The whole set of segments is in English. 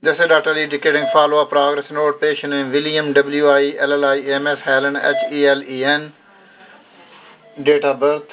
This is Dr. Lee indicating follow-up progress note. Patient name William WILLIAMS Helen HELEN. Date of birth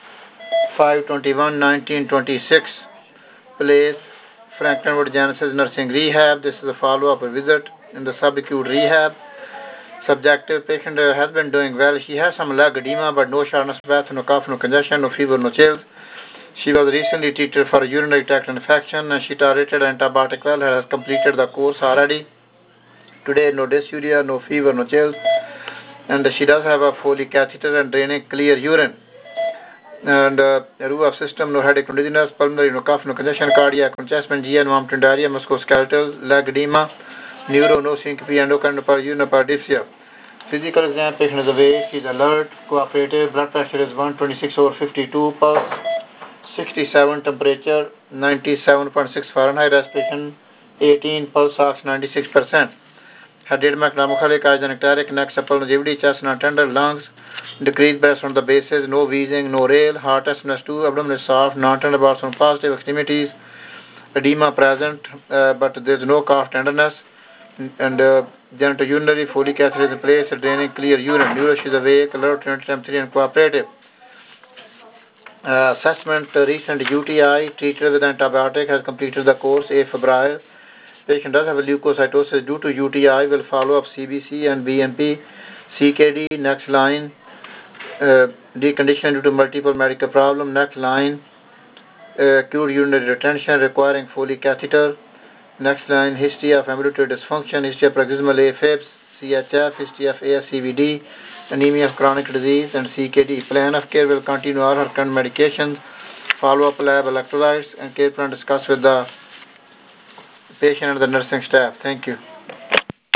5/21/1926. Place Franklinwood Genesis Nursing Rehab. This is a follow-up visit in the subacute rehab. Subjective patient has been doing well. She has some leg edema but no shortness of breath, no cough, no congestion, no fever, no chills. She was recently treated for a urinary tract infection and she tolerated antibiotic well, has completed the course already. Today no dysuria, no fever, no chills, and she does have a Foley catheter and draining clear urine. And Ruaf system, no headache, no dizziness, pulmonary, no cough, no congestion, cardiac, no chest pain, GN, vomiting, diarrhea, musculoskeletal, leg edema, neuro, no syncope, endocrine, no paresthesia, no paresthesia. Physical exam, patient is awake, he is alert, cooperative, blood pressure is 126/52, pulse 67, temperature 97.6 Fahrenheit, respiration 18, pulse ox 96%. Head edema, mukhalik, eyes anectatic, neck supple, longevity, chest not tender, lungs, decreased breath on the bases, no wheezing, no rail, heart SNS2, abdomen is soft, non-tender bowels on positive, extremities, edema present, but there is no cough tenderness, and genitourinary, Foley catheter is in place, draining clear urine, neuro is awake, alert, temperature and cooperative. Assessment, recent UTI, treated with antibiotic, has completed the course, afebrile. Patient does have a leukocytosis due to UTI, will follow up CBC and BNP, CKD, next line, decondition due to multiple medical problem, next line, acute urinary retention requiring Foley catheter, next line, history of ambulatory dysfunction, history of paroxysmal AFibs, CHF, history of ASCVD, anemia of chronic disease, and CKD. Plan of care will continue all her current medications, follow-up lab electrolytes, and care plan discussed with the patient and the nursing staff. Thank you.